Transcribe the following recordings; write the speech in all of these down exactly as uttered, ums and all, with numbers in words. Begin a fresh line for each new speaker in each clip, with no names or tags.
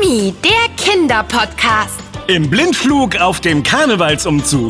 Krimi, der Kinderpodcast.
Im Blindflug auf dem Karnevalsumzug.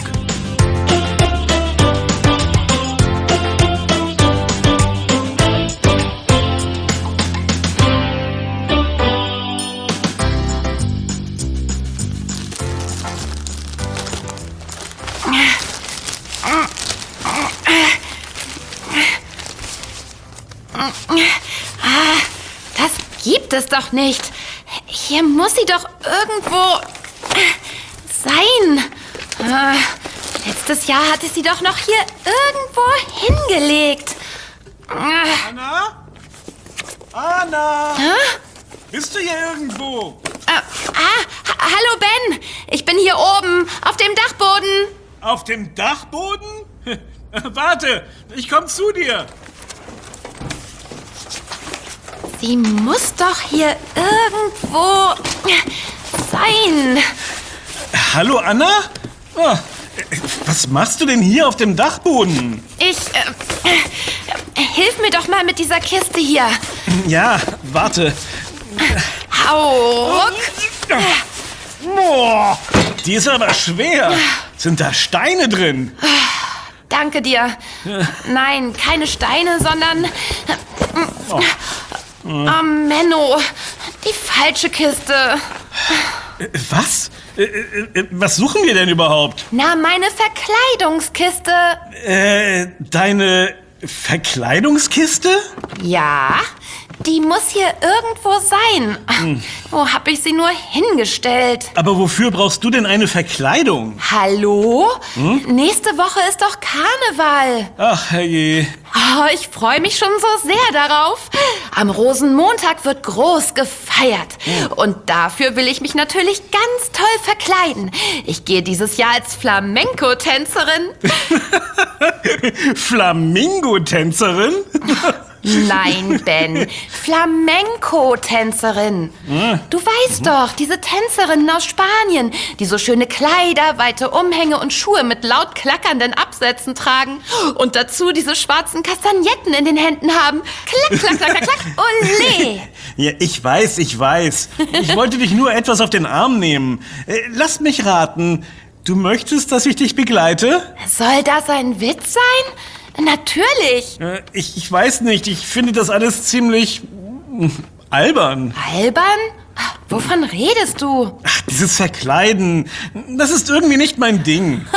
Das gibt es doch nicht. Hier muss sie doch irgendwo sein. Letztes Jahr hatte sie doch noch hier irgendwo hingelegt.
Anna? Anna?
Hä?
Bist du hier irgendwo?
Ah, ah, ha- hallo Ben, ich bin hier oben auf dem Dachboden.
Auf dem Dachboden? Warte, ich komm zu dir.
Sie muss doch hier irgendwo sein.
Hallo, Anna? Oh, was machst du denn hier auf dem Dachboden?
Ich, äh, äh, hilf mir doch mal mit dieser Kiste hier.
Ja, warte.
Hau.
Boah, die ist aber schwer. Sind da Steine drin?
Danke dir. Nein, keine Steine, sondern...
Oh.
Oh, Menno, die falsche Kiste.
Was? Äh, äh, Was suchen wir denn überhaupt?
Na, meine Verkleidungskiste.
Äh, deine Verkleidungskiste?
Ja, die muss hier irgendwo sein.
Hm.
Wo hab ich sie nur hingestellt?
Aber wofür brauchst du denn eine Verkleidung?
Hallo? Hm? Nächste Woche ist doch Karneval.
Ach, herrje.
Oh, ich freue mich schon so sehr darauf. Am Rosenmontag wird groß gefeiert. Und dafür will ich mich natürlich ganz toll verkleiden. Ich gehe dieses Jahr als Flamenco-Tänzerin.
Flamingo-Tänzerin?
Nein, Ben. Flamenco-Tänzerin. Du weißt doch, diese Tänzerinnen aus Spanien, die so schöne Kleider, weite Umhänge und Schuhe mit laut klackernden Absätzen tragen und dazu diese schwarzen Kastagnetten in den Händen haben. Klack, klack, klack, klack, klack, ole!
Ja, ich weiß, ich weiß. Ich wollte dich nur etwas auf den Arm nehmen. Äh, Lass mich raten. Du möchtest, dass ich dich begleite?
Soll das ein Witz sein? Natürlich.
Äh, Ich, ich weiß nicht. Ich finde das alles ziemlich mm, albern.
Albern? Wovon redest du?
Ach, dieses Verkleiden, das ist irgendwie nicht mein Ding.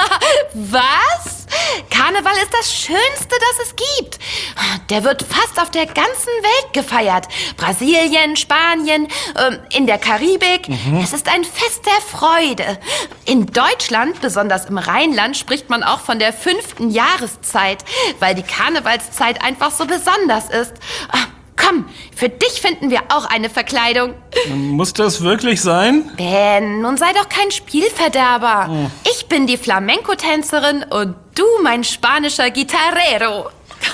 Was? Karneval ist das Schönste, das es gibt. Der wird fast auf der ganzen Welt gefeiert. Brasilien, Spanien, ähm, in der Karibik. Mhm. Es ist ein Fest der Freude. In Deutschland, besonders im Rheinland, spricht man auch von der fünften Jahreszeit, weil die Karnevalszeit einfach so besonders ist. Komm, für dich finden wir auch eine Verkleidung.
Muss das wirklich sein?
Ben, nun sei doch kein Spielverderber. Oh. Ich bin die Flamenco-Tänzerin und du mein spanischer Gitarrero.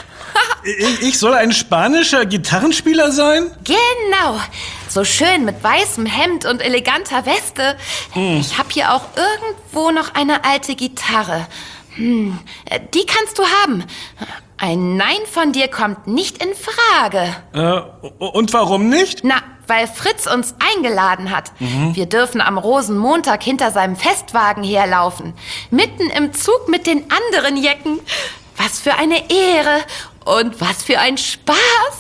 ich, ich soll ein spanischer Gitarrenspieler sein?
Genau. So schön mit weißem Hemd und eleganter Weste. Hm. Ich habe hier auch irgendwo noch eine alte Gitarre. Hm. Die kannst du haben. Ein Nein von dir kommt nicht in Frage.
Äh, und warum nicht?
Na, weil Fritz uns eingeladen hat. Mhm. Wir dürfen am Rosenmontag hinter seinem Festwagen herlaufen. Mitten im Zug mit den anderen Jecken. Was für eine Ehre und was für ein Spaß.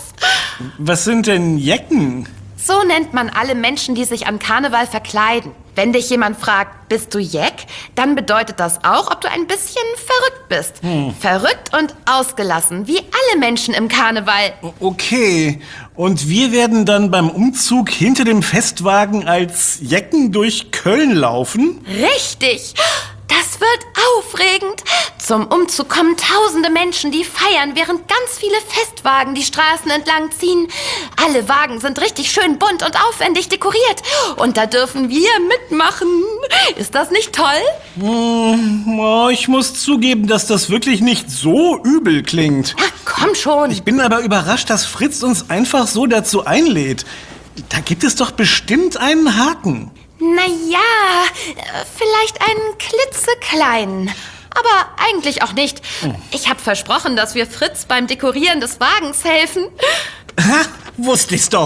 Was sind denn Jecken?
So nennt man alle Menschen, die sich an Karneval verkleiden. Wenn dich jemand fragt, bist du Jeck, dann bedeutet das auch, ob du ein bisschen verrückt bist. Hm. Verrückt und ausgelassen, wie alle Menschen im Karneval.
Okay, und wir werden dann beim Umzug hinter dem Festwagen als Jecken durch Köln laufen?
Richtig! Das wird aufregend. Zum Umzug kommen tausende Menschen, die feiern, während ganz viele Festwagen die Straßen entlang ziehen. Alle Wagen sind richtig schön bunt und aufwendig dekoriert. Und da dürfen wir mitmachen. Ist das nicht toll?
Hm, oh, ich muss zugeben, dass das wirklich nicht so übel klingt.
Ach, komm schon.
Ich bin aber überrascht, dass Fritz uns einfach so dazu einlädt. Da gibt es doch bestimmt einen Haken.
Naja, vielleicht einen klitzekleinen. Aber eigentlich auch nicht. Ich habe versprochen, dass wir Fritz beim Dekorieren des Wagens helfen.
Ha, wusste ich's doch.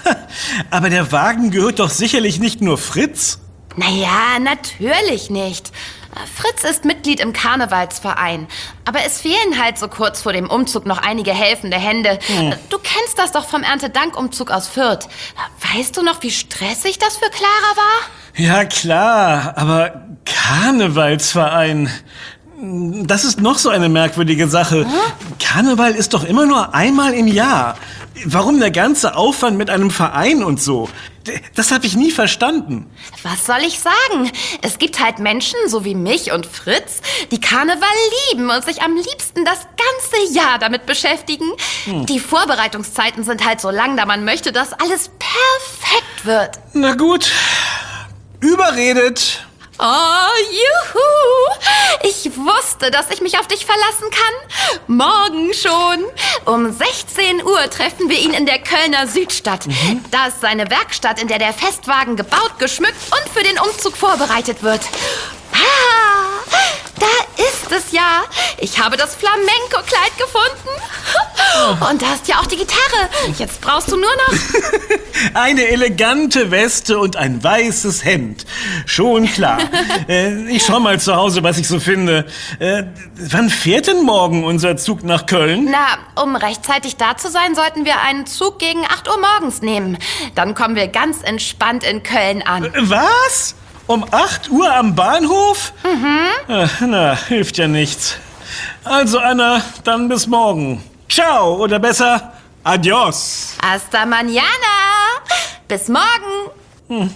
Aber der Wagen gehört doch sicherlich nicht nur Fritz.
Naja, natürlich nicht. Fritz ist Mitglied im Karnevalsverein. Aber es fehlen halt so kurz vor dem Umzug noch einige helfende Hände. Hm. Du kennst das doch vom Erntedankumzug aus Fürth. Weißt du noch, wie stressig das für Clara war?
Ja, klar, aber Karnevalsverein, das ist noch so eine merkwürdige Sache. Hm? Karneval ist doch immer nur einmal im Jahr. Warum der ganze Aufwand mit einem Verein und so? Das habe ich nie verstanden.
Was soll ich sagen? Es gibt halt Menschen, so wie mich und Fritz, die Karneval lieben und sich am liebsten das ganze Jahr damit beschäftigen. Hm. Die Vorbereitungszeiten sind halt so lang, da man möchte, dass alles perfekt wird.
Na gut, überredet.
Oh, juhu! Ich wusste, dass ich mich auf dich verlassen kann. Morgen schon. Um sechzehn Uhr treffen wir ihn in der Kölner Südstadt. Mhm. Da ist seine Werkstatt, in der der Festwagen gebaut, geschmückt und für den Umzug vorbereitet wird. Ah, da ist es ja. Ich habe das Flamenco-Kleid gefunden. Und da ist ja auch die Gitarre. Jetzt brauchst du nur noch...
Eine elegante Weste und ein weißes Hemd. Schon klar. äh, ich schau mal zu Hause, was ich so finde. Äh, wann fährt denn morgen unser Zug nach Köln?
Na, um rechtzeitig da zu sein, sollten wir einen Zug gegen acht Uhr morgens nehmen. Dann kommen wir ganz entspannt in Köln an.
Äh, was? Um acht Uhr am Bahnhof?
Mhm.
Äh, na, hilft ja nichts. Also Anna, dann bis morgen. Ciao, oder besser, adios.
Hasta mañana. Bis morgen. Hm.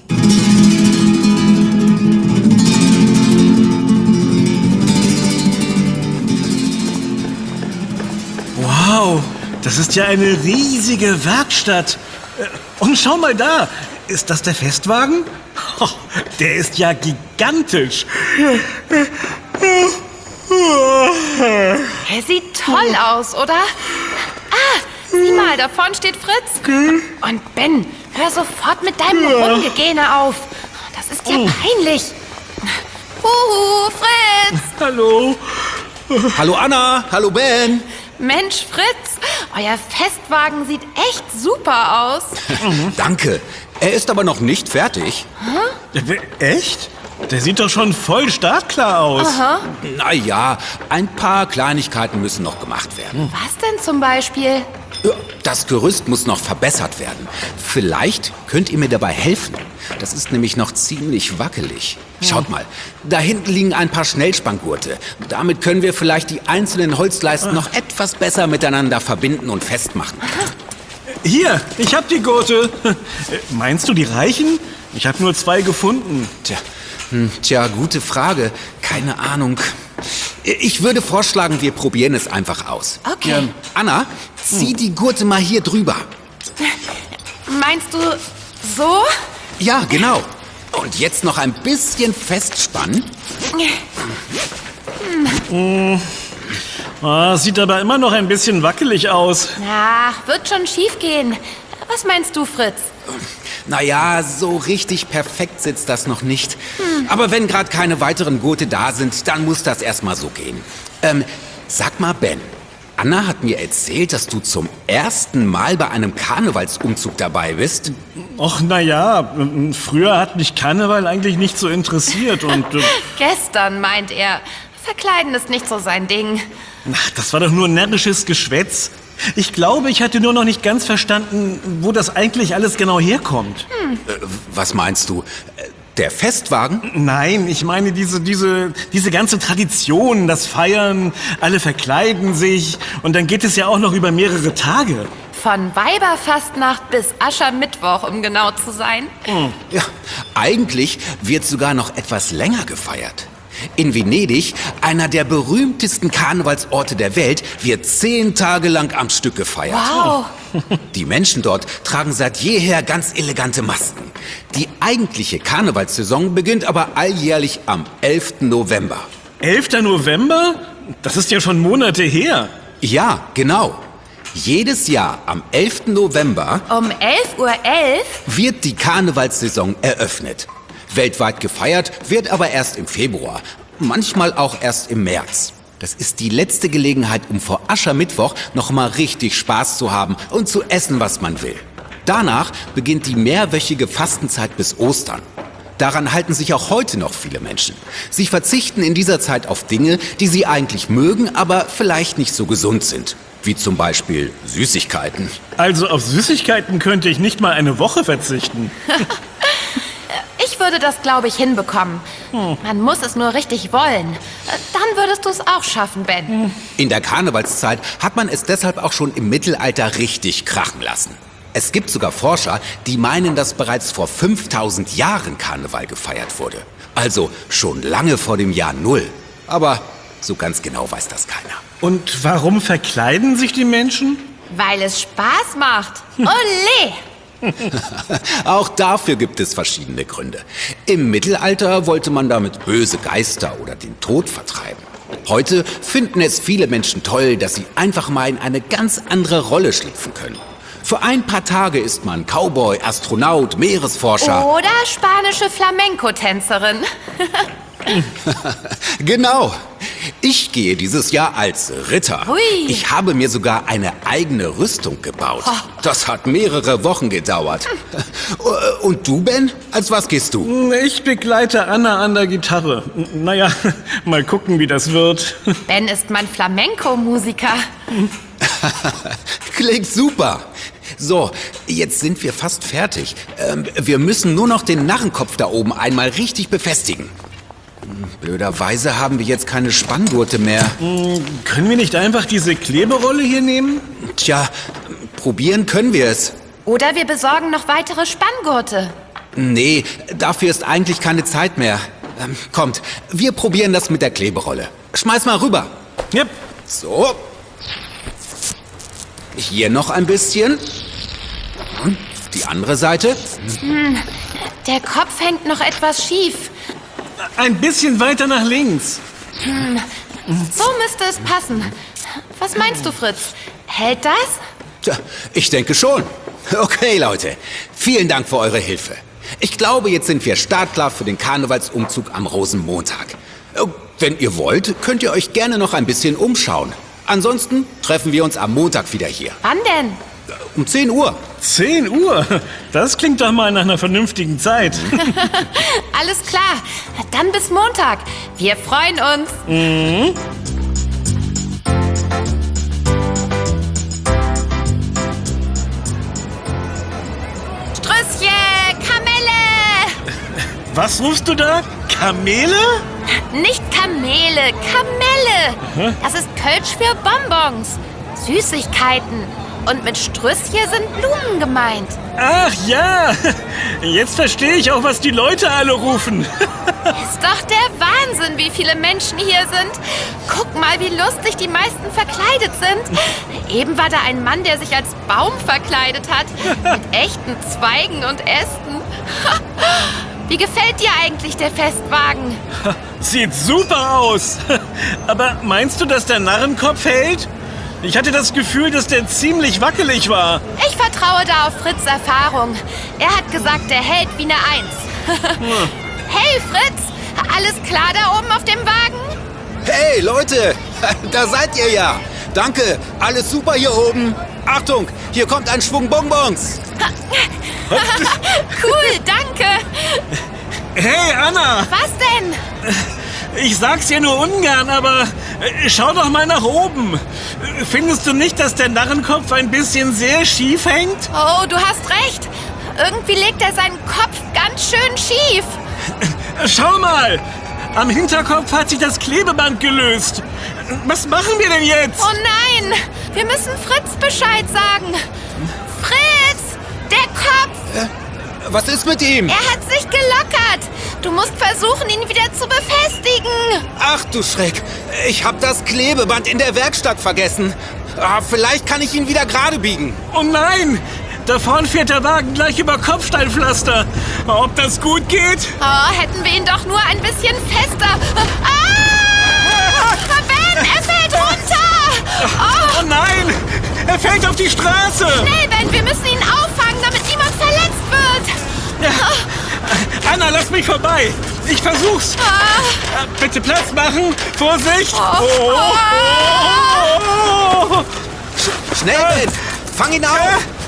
Wow, das ist ja eine riesige Werkstatt. Und schau mal da, ist das der Festwagen? Oh, der ist ja gigantisch.
Er sieht toll aus, oder? Ah, sieh mal, da vorne steht Fritz. Und Ben, hör sofort mit deinem Rumgegähne auf. Das ist ja peinlich. Huhu, Fritz.
Hallo.
Hallo Anna, hallo Ben.
Mensch, Fritz, euer Festwagen sieht echt super aus.
Danke. Er ist aber noch nicht fertig.
Hä? Echt? Der sieht doch schon voll startklar aus.
Aha.
Naja, ein paar Kleinigkeiten müssen noch gemacht werden.
Was denn zum Beispiel?
Das Gerüst muss noch verbessert werden. Vielleicht könnt ihr mir dabei helfen. Das ist nämlich noch ziemlich wackelig. Schaut mal, da hinten liegen ein paar Schnellspanngurte. Damit können wir vielleicht die einzelnen Holzleisten noch etwas besser miteinander verbinden und festmachen.
Hier, ich hab die Gurte. Meinst du, die reichen? Ich habe nur zwei gefunden.
Tja, hm, tja, gute Frage. Keine Ahnung. Ich würde vorschlagen, wir probieren es einfach aus.
Okay.
Ähm, Anna, zieh die Gurte mal hier drüber.
Meinst du so?
Ja, genau. Und jetzt noch ein bisschen festspannen.
Hm. Ah, sieht aber immer noch ein bisschen wackelig aus.
Na, wird schon schief gehen. Was meinst du, Fritz?
Naja, so richtig perfekt sitzt das noch nicht. Hm. Aber wenn gerade keine weiteren Gurte da sind, dann muss das erstmal so gehen. Ähm, sag mal, Ben, Anna hat mir erzählt, dass du zum ersten Mal bei einem Karnevalsumzug dabei bist.
Och, naja, früher hat mich Karneval eigentlich nicht so interessiert und... Äh
Gestern, meint er. Verkleiden ist nicht so sein Ding.
Ach, das war doch nur närrisches Geschwätz. Ich glaube, ich hatte nur noch nicht ganz verstanden, wo das eigentlich alles genau herkommt.
Hm.
Äh, was meinst du? Der Festwagen?
Nein, ich meine diese, diese, diese ganze Tradition, das Feiern, alle verkleiden sich und dann geht es ja auch noch über mehrere Tage.
Von Weiberfastnacht bis Aschermittwoch, um genau zu sein.
Hm.
Ja, eigentlich wird sogar noch etwas länger gefeiert. In Venedig, einer der berühmtesten Karnevalsorte der Welt, wird zehn Tage lang am Stück gefeiert.
Wow.
Die Menschen dort tragen seit jeher ganz elegante Masken. Die eigentliche Karnevalssaison beginnt aber alljährlich am elften November.
elfter November? Das ist ja schon Monate her.
Ja, genau. Jedes Jahr am elften November
um elf Uhr elf
wird die Karnevalssaison eröffnet. Weltweit gefeiert wird aber erst im Februar, manchmal auch erst im März. Das ist die letzte Gelegenheit, um vor Aschermittwoch noch mal richtig Spaß zu haben und zu essen, was man will. Danach beginnt die mehrwöchige Fastenzeit bis Ostern. Daran halten sich auch heute noch viele Menschen. Sie verzichten in dieser Zeit auf Dinge, die sie eigentlich mögen, aber vielleicht nicht so gesund sind. Wie zum Beispiel Süßigkeiten.
Also auf Süßigkeiten könnte ich nicht mal eine Woche verzichten.
Ich würde das, glaube ich, hinbekommen. Hm. Man muss es nur richtig wollen. Dann würdest du es auch schaffen, Ben. Hm.
In der Karnevalszeit hat man es deshalb auch schon im Mittelalter richtig krachen lassen. Es gibt sogar Forscher, die meinen, dass bereits vor fünftausend Jahren Karneval gefeiert wurde. Also schon lange vor dem Jahr Null. Aber so ganz genau weiß das keiner.
Und warum verkleiden sich die Menschen?
Weil es Spaß macht. Olé!
Auch dafür gibt es verschiedene Gründe. Im Mittelalter wollte man damit böse Geister oder den Tod vertreiben. Heute finden es viele Menschen toll, dass sie einfach mal in eine ganz andere Rolle schlüpfen können. Für ein paar Tage ist man Cowboy, Astronaut, Meeresforscher.
Oder spanische Flamenco-Tänzerin.
Genau. Ich gehe dieses Jahr als Ritter.
Hui.
Ich habe mir sogar eine eigene Rüstung gebaut. Das hat mehrere Wochen gedauert. Und du, Ben? Als was gehst du?
Ich begleite Anna an der Gitarre. Naja, mal gucken, wie das wird.
Ben ist mein Flamenco-Musiker.
Klingt super. So, jetzt sind wir fast fertig. Ähm, wir müssen nur noch den Narrenkopf da oben einmal richtig befestigen. Blöderweise haben wir jetzt keine Spanngurte mehr.
Hm, können wir nicht einfach diese Kleberolle hier nehmen?
Tja, probieren können wir es.
Oder wir besorgen noch weitere Spanngurte.
Nee, dafür ist eigentlich keine Zeit mehr. Ähm, kommt, wir probieren das mit der Kleberolle. Schmeiß mal rüber.
Yep.
So. Hier noch ein bisschen. Die andere Seite.
Hm, der Kopf hängt noch etwas schief.
Ein bisschen weiter nach links.
Hm, so müsste es passen. Was meinst du, Fritz? Hält das?
Tja, ich denke schon. Okay, Leute. Vielen Dank für eure Hilfe. Ich glaube, jetzt sind wir startklar für den Karnevalsumzug am Rosenmontag. Wenn ihr wollt, könnt ihr euch gerne noch ein bisschen umschauen. Ansonsten treffen wir uns am Montag wieder hier.
Wann denn?
Um zehn Uhr.
zehn Uhr? Das klingt doch mal nach einer vernünftigen Zeit.
Alles klar. Dann bis Montag. Wir freuen uns.
Mhm.
Strösschen, Kamelle!
Was rufst du da? Kamele?
Nicht Kamele, Kamelle. Das ist Kölsch für Bonbons. Süßigkeiten. Und mit Strüsschen sind Blumen gemeint.
Ach ja, jetzt verstehe ich auch, was die Leute alle rufen.
Ist doch der Wahnsinn, wie viele Menschen hier sind. Guck mal, wie lustig die meisten verkleidet sind. Eben war da ein Mann, der sich als Baum verkleidet hat. Mit echten Zweigen und Ästen. Wie gefällt dir eigentlich der Festwagen?
Sieht super aus. Aber meinst du, dass der Narrenkopf hält? Ich hatte das Gefühl, dass der ziemlich wackelig war.
Ich vertraue da auf Fritz' Erfahrung. Er hat gesagt, der hält wie eine Eins. Hm. Hey, Fritz! Alles klar da oben auf dem Wagen?
Hey, Leute! Da seid ihr ja! Danke! Alles super hier oben! Achtung! Hier kommt ein Schwung Bonbons!
Cool, danke!
Hey, Anna!
Was denn?
Ich sag's dir nur ungern, aber äh, schau doch mal nach oben. Findest du nicht, dass der Narrenkopf ein bisschen sehr schief hängt?
Oh, du hast recht. Irgendwie legt er seinen Kopf ganz schön schief.
Schau mal! Am Hinterkopf hat sich das Klebeband gelöst. Was machen wir denn jetzt?
Oh nein! Wir müssen Fritz Bescheid sagen. Fritz! Der Kopf!
Äh, was ist mit ihm?
Er hat sich gelockert. Du musst versuchen, ihn wieder zu befestigen.
Ach du Schreck. Ich habe das Klebeband in der Werkstatt vergessen. Ah, vielleicht kann ich ihn wieder gerade biegen.
Oh nein! Da vorne fährt der Wagen gleich über Kopfsteinpflaster. Ob das gut geht?
Oh, hätten wir ihn doch nur ein bisschen fester. Ah! Ben, er fällt runter!
Oh, oh nein! Er fällt auf die Straße!
Schnell, Ben, wir müssen ihn auffangen, damit niemand verletzt wird.
Ja. Anna, lass mich vorbei. Ich versuch's.
Ah.
Bitte Platz machen. Vorsicht.
Oh.
Oh. Oh.
Sch schnell, Ben! Fang ihn auf!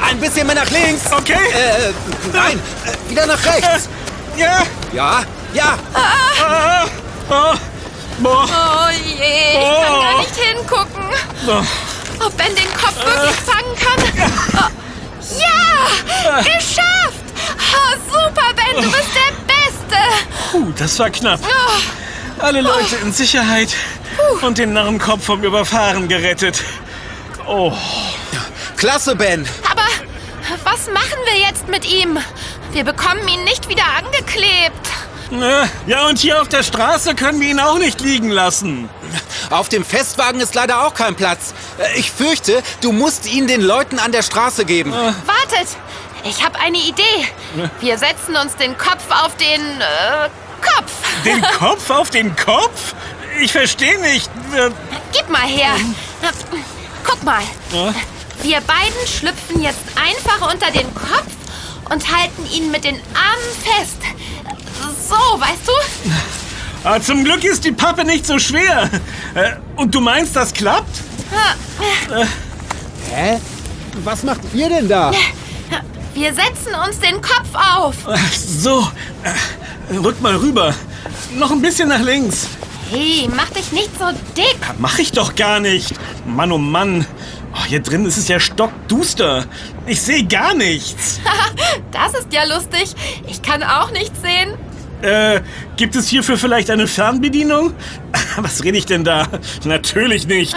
Ein bisschen mehr nach links.
Okay.
Äh, nein, äh, wieder nach rechts.
Ja.
Ja, ja.
Ah. Oh. Boah.
Oh je, ich kann
Oh.
gar nicht hingucken.
Oh.
Ob Ben den Kopf wirklich fangen kann? Oh. Ja, geschafft! Oh, super, Ben, du bist der Beste.
Puh, das war knapp. Alle Leute in Sicherheit und den Narrenkopf vom Überfahren gerettet. Oh.
Klasse, Ben.
Aber was machen wir jetzt mit ihm? Wir bekommen ihn nicht wieder angeklebt.
Ja, und hier auf der Straße können wir ihn auch nicht liegen lassen.
Auf dem Festwagen ist leider auch kein Platz. Äh, Ich fürchte, du musst ihn den Leuten an der Straße geben.
Wartet, ich habe eine Idee. Wir setzen uns den Kopf auf den äh, Kopf.
Den Kopf auf den Kopf? Ich verstehe nicht. Äh,
Gib mal her. Guck mal.
Ja?
Wir beiden schlüpfen jetzt einfach unter den Kopf und halten ihn mit den Armen fest. So, weißt du?
Aber zum Glück ist die Pappe nicht so schwer. Äh, Und du meinst, das klappt?
Hä? Was macht ihr denn da?
Wir setzen uns den Kopf auf.
Ach so. Äh, Rück mal rüber. Noch ein bisschen nach links.
Hey, mach dich nicht so dick.
Ja, mach ich doch gar nicht. Mann, oh Mann. Oh, hier drin ist es ja stockduster. Ich sehe gar nichts.
Das ist ja lustig. Ich kann auch nichts sehen.
Äh, gibt es hierfür vielleicht eine Fernbedienung? Was rede ich denn da? Natürlich nicht.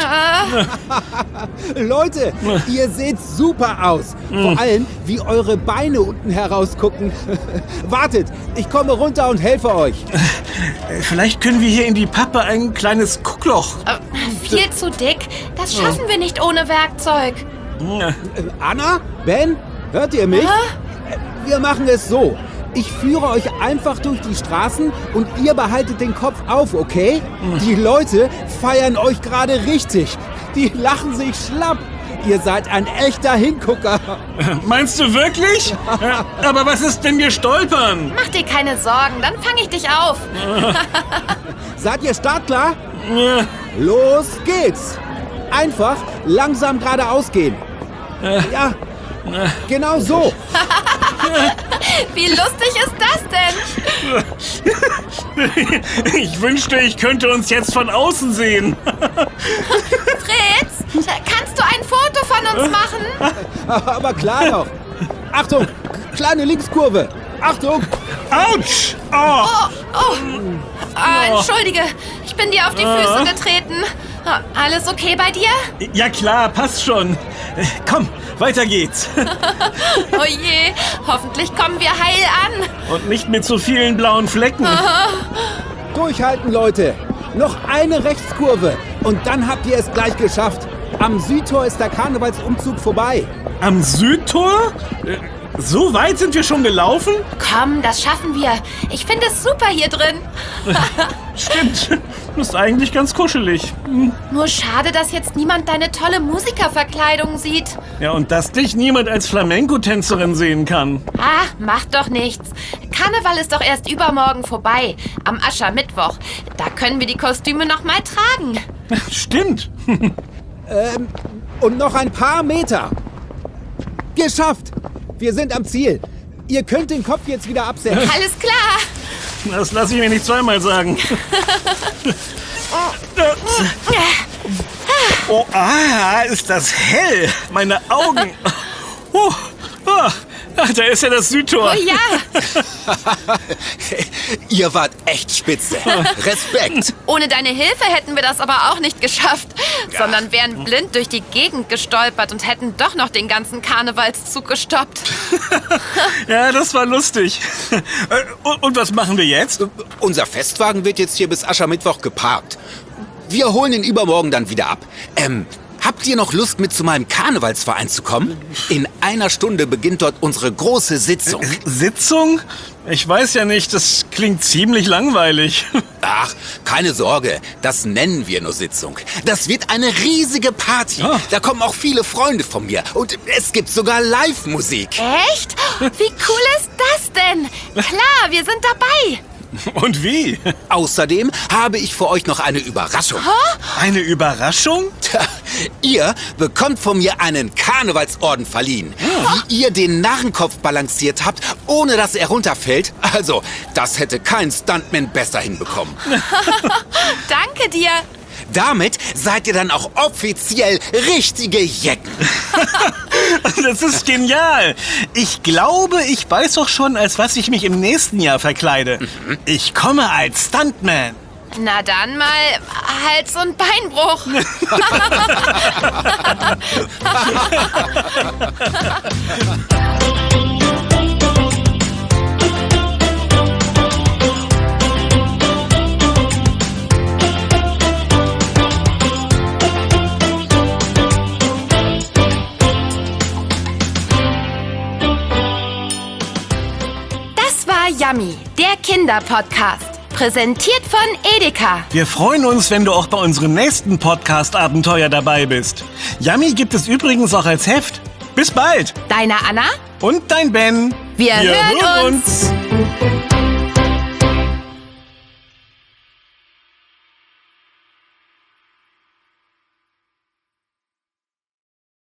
Leute, ihr seht super aus. Vor allem, wie eure Beine unten herausgucken. Wartet, ich komme runter und helfe euch.
Äh, Vielleicht können wir hier in die Pappe ein kleines Guckloch.
Äh, viel zu dick. Das schaffen wir nicht ohne Werkzeug.
Ja.
Äh, Anna? Ben? Hört ihr mich? Äh, Wir machen es so. Ich führe euch einfach durch die Straßen und ihr behaltet den Kopf auf, okay? Die Leute feiern euch gerade richtig. Die lachen sich schlapp. Ihr seid ein echter Hingucker.
Meinst du wirklich? Äh, Aber was ist, wenn wir stolpern?
Mach dir keine Sorgen, dann fange ich dich auf.
Seid ihr startklar?
Äh,
Los geht's. Einfach langsam geradeaus gehen. Ja, genau so.
Wie lustig ist das denn?
Ich wünschte, ich könnte uns jetzt von außen sehen.
Fritz, kannst du ein Foto von uns machen?
Aber klar doch. Achtung, kleine Linkskurve. Achtung.
Autsch! Oh.
Oh, ah, entschuldige, ich bin dir auf die Füße getreten. Ah, Alles okay bei dir?
Ja klar, passt schon. Äh, Komm, weiter geht's.
Oh je, hoffentlich kommen wir heil an.
Und nicht mit so vielen blauen Flecken.
Durchhalten, Leute. Noch eine Rechtskurve. Und dann habt ihr es gleich geschafft. Am Südtor ist der Karnevalsumzug vorbei.
Am Südtor? Äh, So weit sind wir schon gelaufen?
Komm, das schaffen wir. Ich finde es super hier drin.
Stimmt. Das ist eigentlich ganz kuschelig.
Nur schade, dass jetzt niemand deine tolle Musikerverkleidung sieht.
Ja, und dass dich niemand als Flamenco-Tänzerin sehen kann.
Ah, macht doch nichts. Karneval ist doch erst übermorgen vorbei. Am Aschermittwoch. Da können wir die Kostüme noch mal tragen.
Stimmt.
Ähm, und noch ein paar Meter. Geschafft. Wir sind am Ziel. Ihr könnt den Kopf jetzt wieder absetzen.
Alles klar.
Das lasse ich mir nicht zweimal sagen. Oh, ah, ist das hell. Meine Augen. Oh, oh, da ist ja das Südtor.
Oh ja,
Ihr wart echt spitze. Respekt.
ohne deine Hilfe hätten wir das aber auch nicht geschafft, sondern wären blind durch die Gegend gestolpert und hätten doch noch den ganzen Karnevalszug gestoppt.
Ja, das war lustig. Äh, Und, und was machen wir jetzt?
Unser Festwagen wird jetzt hier bis Aschermittwoch geparkt. Wir holen ihn übermorgen dann wieder ab. Ähm, habt ihr noch Lust, mit zu meinem Karnevalsverein zu kommen? In einer Stunde beginnt dort unsere große Sitzung.
Sitzung? Ich weiß ja nicht, das klingt ziemlich langweilig.
Ach, keine Sorge, das nennen wir nur Sitzung. Das wird eine riesige Party.
Ah.
Da kommen auch viele Freunde von mir. Und es gibt sogar Live-Musik.
Echt? Wie cool ist das denn? Klar, wir sind dabei.
Und wie?
Außerdem habe ich für euch noch eine Überraschung.
Eine Überraschung?
Tja, ihr bekommt von mir einen Karnevalsorden verliehen. Wie ihr den Narrenkopf balanciert habt, ohne dass er runterfällt. Also, das hätte kein Stuntman besser hinbekommen.
Danke dir.
Damit seid ihr dann auch offiziell richtige Jecken.
Das ist genial. Ich glaube, ich weiß doch schon, als was ich mich im nächsten Jahr verkleide. Mhm. Ich komme als Stuntman.
Na dann mal Hals- und Beinbruch. Das war Yummy, der Kinderpodcast. Präsentiert von Edeka.
Wir freuen uns, wenn du auch bei unserem nächsten Podcast-Abenteuer dabei bist. Yummy gibt es übrigens auch als Heft. Bis bald.
Deine Anna?
Und dein Ben.
Wir, Wir hören, hören uns. uns.